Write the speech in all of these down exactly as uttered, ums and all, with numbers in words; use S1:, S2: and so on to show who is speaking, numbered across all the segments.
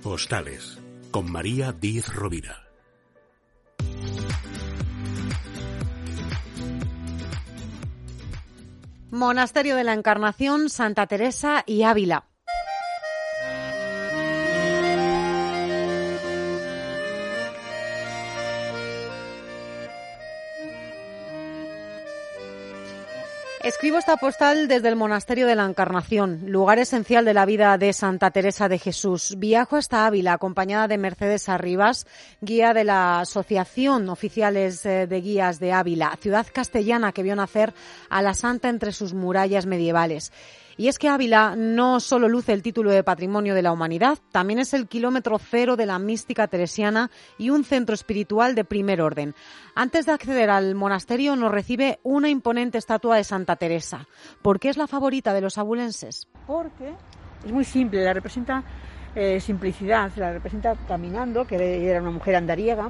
S1: Postales con María Díez Rovira.
S2: Monasterio de la Encarnación, Santa Teresa y Ávila. Escribo esta postal desde el Monasterio de la Encarnación, lugar esencial de la vida de Santa Teresa de Jesús. Viajo hasta Ávila acompañada de Mercedes Arribas, guía de la Asociación Oficiales de Guías de Ávila, ciudad castellana que vio nacer a la santa entre sus murallas medievales. Y es que Ávila no solo luce el título de Patrimonio de la Humanidad, también es el kilómetro cero de la mística teresiana y un centro espiritual de primer orden. Antes de acceder al monasterio nos recibe una imponente estatua de Santa Teresa. ¿Por qué es la favorita de los abulenses?
S3: Porque es muy simple, la representa eh, simplicidad, la representa caminando, que era una mujer andariega,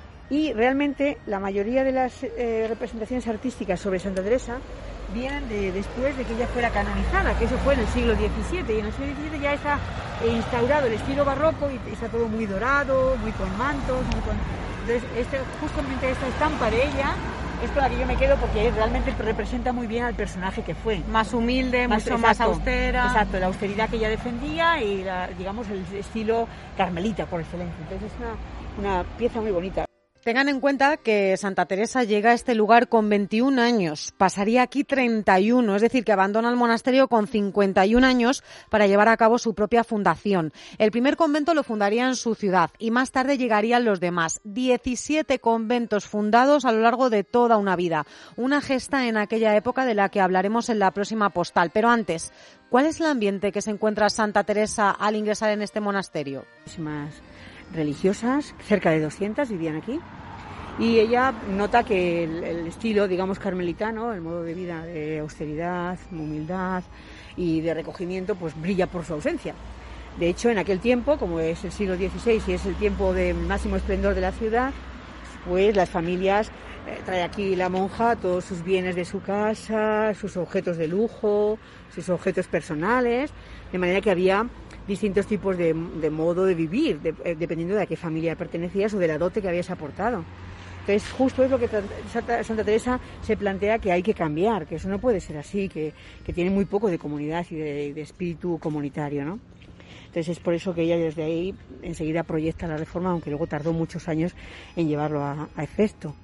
S3: y realmente la mayoría de las eh, representaciones artísticas sobre Santa Teresa vienen de, después de que ella fuera canonizada, que eso fue en el siglo diecisiete, y en el siglo diecisiete ya está instaurado el estilo barroco y está todo muy dorado, muy con mantos, muy con... Entonces este, justamente esta estampa de ella es con la que yo me quedo porque realmente representa muy bien al personaje que fue.
S2: Más humilde, más, mucho exacto, más austera.
S3: Exacto, la austeridad que ella defendía y la, digamos el estilo carmelita por excelencia. Entonces es una, una pieza muy bonita.
S2: Tengan en cuenta que Santa Teresa llega a este lugar con veintiún años, pasaría aquí treinta y uno, es decir, que abandona el monasterio con cincuenta y un años para llevar a cabo su propia fundación. El primer convento lo fundaría en su ciudad y más tarde llegarían los demás. diecisiete conventos fundados a lo largo de toda una vida. Una gesta en aquella época de la que hablaremos en la próxima postal. Pero antes, ¿cuál es el ambiente que se encuentra Santa Teresa al ingresar en este monasterio?
S3: Más religiosas, cerca de doscientas vivían aquí, y ella nota que el, el estilo, digamos, carmelitano, el modo de vida de austeridad, humildad y de recogimiento, pues brilla por su ausencia. De hecho, en aquel tiempo, como es el siglo dieciséis y es el tiempo de máximo esplendor de la ciudad, pues las familias, eh, trae aquí la monja todos sus bienes de su casa, sus objetos de lujo, sus objetos personales, de manera que había distintos tipos de, de modo de vivir, de, eh, dependiendo de a qué familia pertenecías o de la dote que habías aportado. Entonces, justo es lo que Santa, Santa Teresa se plantea que hay que cambiar, que eso no puede ser así, que, que tiene muy poco de comunidad y de, de espíritu comunitario, ¿no? Entonces, es por eso que ella desde ahí enseguida proyecta la reforma, aunque luego tardó muchos años en llevarlo a, a efecto.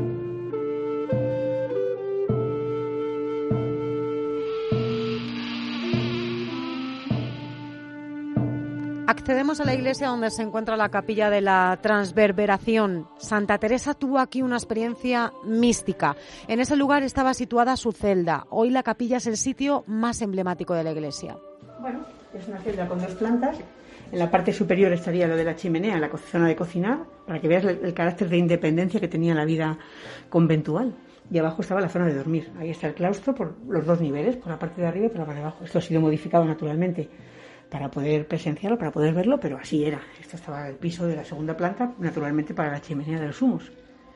S2: Accedemos a la iglesia donde se encuentra la capilla de la Transverberación. Santa Teresa tuvo aquí una experiencia mística. En ese lugar estaba situada su celda. Hoy la capilla es el sitio más emblemático de la iglesia.
S3: Bueno, es una celda con dos plantas. En la parte superior estaría lo de la chimenea, la zona de cocinar, para que veas el, el carácter de independencia que tenía la vida conventual. Y abajo estaba la zona de dormir. Ahí está el claustro por los dos niveles, por la parte de arriba y por la parte de abajo. Esto ha sido modificado naturalmente para poder presenciarlo, para poder verlo, pero así era. Esto estaba el piso de la segunda planta, naturalmente para la chimenea de los humos.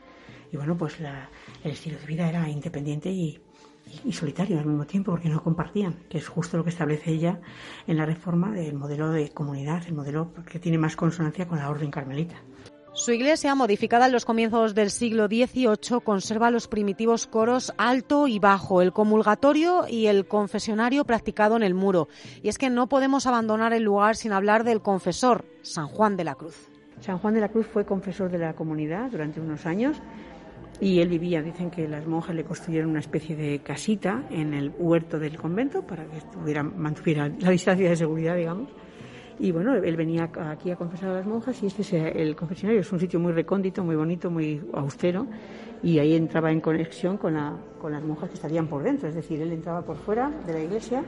S3: Y bueno, pues la, el estilo de vida era independiente y, y, y solitario al mismo tiempo, porque no compartían, que es justo lo que establece ella en la reforma del modelo de comunidad, el modelo que tiene más consonancia con la orden carmelita.
S2: Su iglesia, modificada en los comienzos del siglo dieciocho, conserva los primitivos coros alto y bajo, el comulgatorio y el confesionario practicado en el muro. Y es que no podemos abandonar el lugar sin hablar del confesor, San Juan de la Cruz.
S3: San Juan de la Cruz fue confesor de la comunidad durante unos años y él vivía, dicen que las monjas le construyeron una especie de casita en el huerto del convento para que estuviera, mantuviera la distancia de seguridad, digamos. Y bueno, él venía aquí a confesar a las monjas y este es el confesionario, es un sitio muy recóndito, muy bonito, muy austero, y ahí entraba en conexión con, la, con las monjas que estarían por dentro, es decir, él entraba por fuera de la iglesia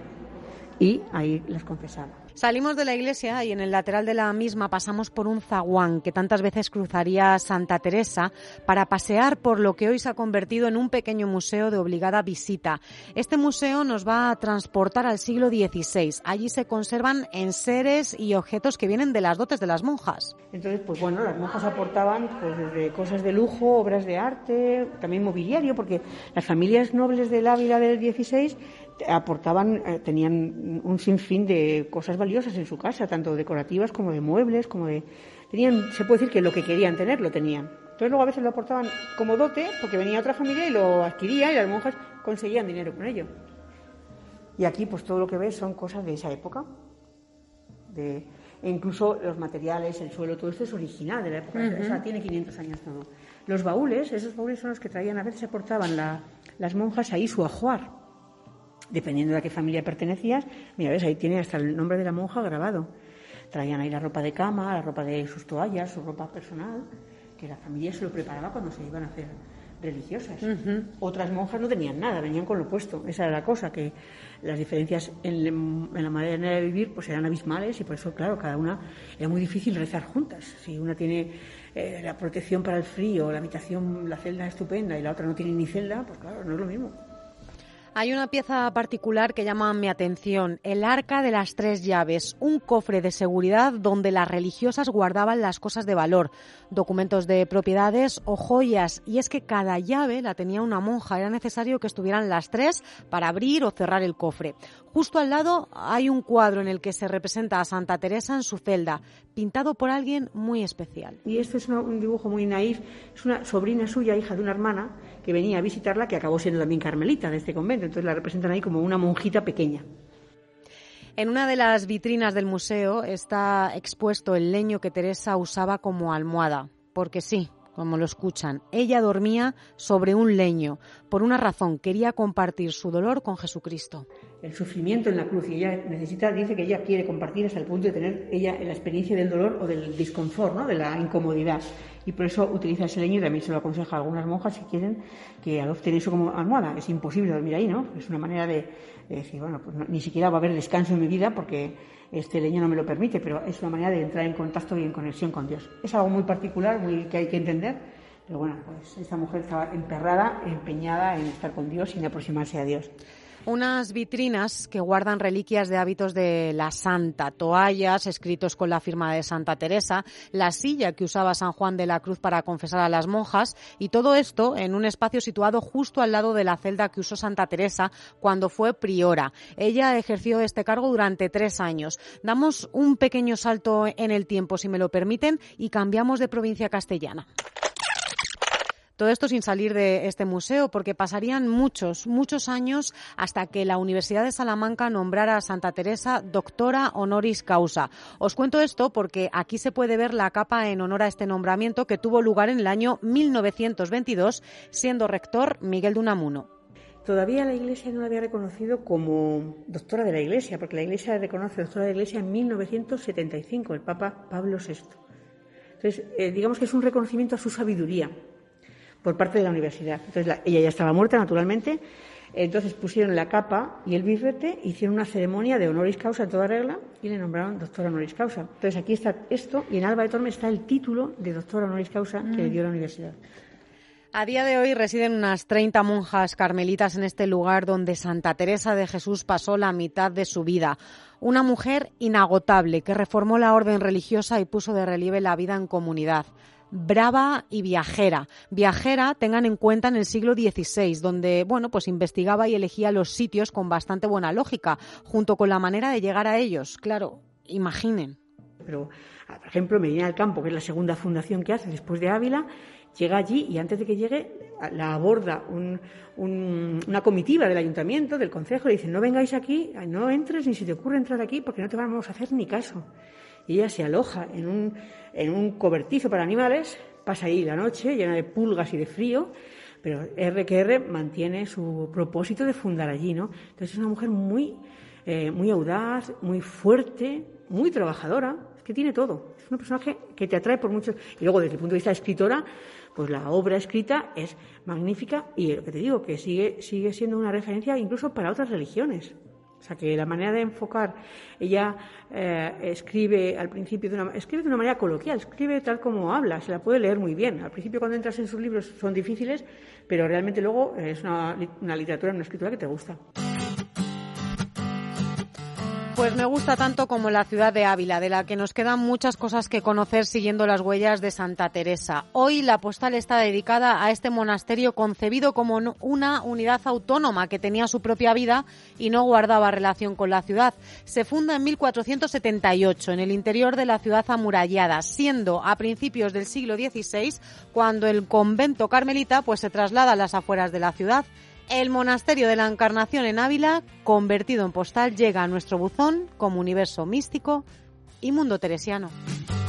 S3: y ahí las confesaba.
S2: Salimos de la iglesia y en el lateral de la misma pasamos por un zaguán que tantas veces cruzaría Santa Teresa para pasear por lo que hoy se ha convertido en un pequeño museo de obligada visita. Este museo nos va a transportar al siglo dieciséis. Allí se conservan enseres y objetos que vienen de las dotes de las monjas.
S3: Entonces, pues bueno, las monjas aportaban pues desde cosas de lujo, obras de arte, también mobiliario, porque las familias nobles del Ávila del dieciséis aportaban, eh, tenían un sinfín de cosas valiosas en su casa, tanto decorativas como de muebles, como de... Tenían, se puede decir que lo que querían tener lo tenían. Entonces luego a veces lo aportaban como dote, porque venía otra familia y lo adquiría y las monjas conseguían dinero con ello. Y aquí pues todo lo que ves son cosas de esa época. De, e incluso los materiales, el suelo, todo esto es original de la época. Uh-huh. O sea, tiene quinientos años todo. Los baúles, esos baúles son los que traían, a veces aportaban la, las monjas ahí su ajuar. Dependiendo de a qué familia pertenecías, mira, ves, ahí tiene hasta el nombre de la monja grabado. Traían ahí la ropa de cama, la ropa de sus toallas, su ropa personal, que la familia se lo preparaba cuando se iban a hacer religiosas. Uh-huh. Otras monjas no tenían nada, venían con lo opuesto. Esa era la cosa, que las diferencias en, en la manera de vivir pues eran abismales y por eso, claro, cada una era muy difícil rezar juntas. Si una tiene eh, la protección para el frío, la habitación, la celda estupenda y la otra no tiene ni celda, pues claro, no es lo mismo.
S2: Hay una pieza particular que llama mi atención, el Arca de las Tres Llaves, un cofre de seguridad donde las religiosas guardaban las cosas de valor, documentos de propiedades o joyas, y es que cada llave la tenía una monja, era necesario que estuvieran las tres para abrir o cerrar el cofre. Justo al lado hay un cuadro en el que se representa a Santa Teresa en su celda, pintado por alguien muy especial.
S3: Y este es un dibujo muy naif, es una sobrina suya, hija de una hermana, que venía a visitarla, que acabó siendo también carmelita de este convento. Entonces la representan ahí como una monjita pequeña.
S2: En una de las vitrinas del museo está expuesto el leño que Teresa usaba como almohada, porque sí, como lo escuchan, ella dormía sobre un leño. Por una razón, quería compartir su dolor con Jesucristo.
S3: El sufrimiento en la cruz, y ella necesita, dice que ella quiere compartir hasta el punto de tener ella la experiencia del dolor o del disconfort, ¿no? De la incomodidad. Y por eso utiliza ese leño, y también se lo aconseja a algunas monjas si quieren que adopten eso como almohada. Es imposible dormir ahí, ¿no? Es una manera de, de decir, bueno, pues no, ni siquiera va a haber descanso en mi vida porque este leño no me lo permite, pero es una manera de entrar en contacto y en conexión con Dios. Es algo muy particular, muy que hay que entender, pero bueno, pues esta mujer estaba emperrada, empeñada en estar con Dios y en aproximarse a Dios.
S2: Unas vitrinas que guardan reliquias de hábitos de la santa, toallas escritos con la firma de Santa Teresa, la silla que usaba San Juan de la Cruz para confesar a las monjas, y todo esto en un espacio situado justo al lado de la celda que usó Santa Teresa cuando fue priora. Ella ejerció este cargo durante tres años. Damos un pequeño salto en el tiempo, si me lo permiten, y cambiamos de provincia castellana. Todo esto sin salir de este museo, porque pasarían muchos, muchos años hasta que la Universidad de Salamanca nombrara a Santa Teresa doctora honoris causa. Os cuento esto porque aquí se puede ver la capa en honor a este nombramiento que tuvo lugar en el año mil novecientos veintidós, siendo rector Miguel de Unamuno.
S3: Todavía la Iglesia no la había reconocido como doctora de la Iglesia, porque la Iglesia reconoce doctora de la Iglesia en mil novecientos setenta y cinco, el Papa Pablo sexto. Entonces, eh, digamos que es un reconocimiento a su sabiduría por parte de la universidad. Entonces la, ella ya estaba muerta, naturalmente, entonces pusieron la capa y el birrete, hicieron una ceremonia de honoris causa en toda regla y le nombraron doctora honoris causa. Entonces aquí está esto y en Alba de Tormes está el título de doctora honoris causa que le dio la universidad.
S2: A día de hoy residen unas treinta monjas carmelitas en este lugar donde Santa Teresa de Jesús pasó la mitad de su vida. Una mujer inagotable que reformó la orden religiosa y puso de relieve la vida en comunidad. Brava y viajera. Viajera, tengan en cuenta, en el siglo dieciséis, donde, bueno, pues investigaba y elegía los sitios con bastante buena lógica, junto con la manera de llegar a ellos. Claro, imaginen.
S3: Pero, por ejemplo, Medina del Campo, que es la segunda fundación que hace después de Ávila, llega allí y antes de que llegue la aborda un, un, una comitiva del ayuntamiento, del concejo, le dicen, no vengáis aquí, no entres ni se te ocurre entrar aquí porque no te vamos a hacer ni caso. Y ella se aloja en un, en un cobertizo para animales, pasa ahí la noche llena de pulgas y de frío, pero R que R mantiene su propósito de fundar allí, ¿no? Entonces es una mujer muy, eh, muy audaz, muy fuerte, muy trabajadora, es que tiene todo. Es un personaje que te atrae por muchos. Y luego, desde el punto de vista de escritora, pues la obra escrita es magnífica y lo que te digo, que sigue, sigue siendo una referencia incluso para otras religiones. O sea, que la manera de enfocar, ella eh, escribe al principio de una, escribe de una manera coloquial, escribe tal como habla, se la puede leer muy bien. Al principio, cuando entras en sus libros, son difíciles, pero realmente luego es una, una literatura, una escritura que te gusta.
S2: Pues me gusta tanto como la ciudad de Ávila, de la que nos quedan muchas cosas que conocer siguiendo las huellas de Santa Teresa. Hoy la postal está dedicada a este monasterio concebido como una unidad autónoma que tenía su propia vida y no guardaba relación con la ciudad. Se funda en mil cuatrocientos setenta y ocho en el interior de la ciudad amurallada, siendo a principios del siglo dieciséis cuando el convento carmelita pues se traslada a las afueras de la ciudad. El monasterio de la Encarnación en Ávila, convertido en postal, llega a nuestro buzón como universo místico y mundo teresiano.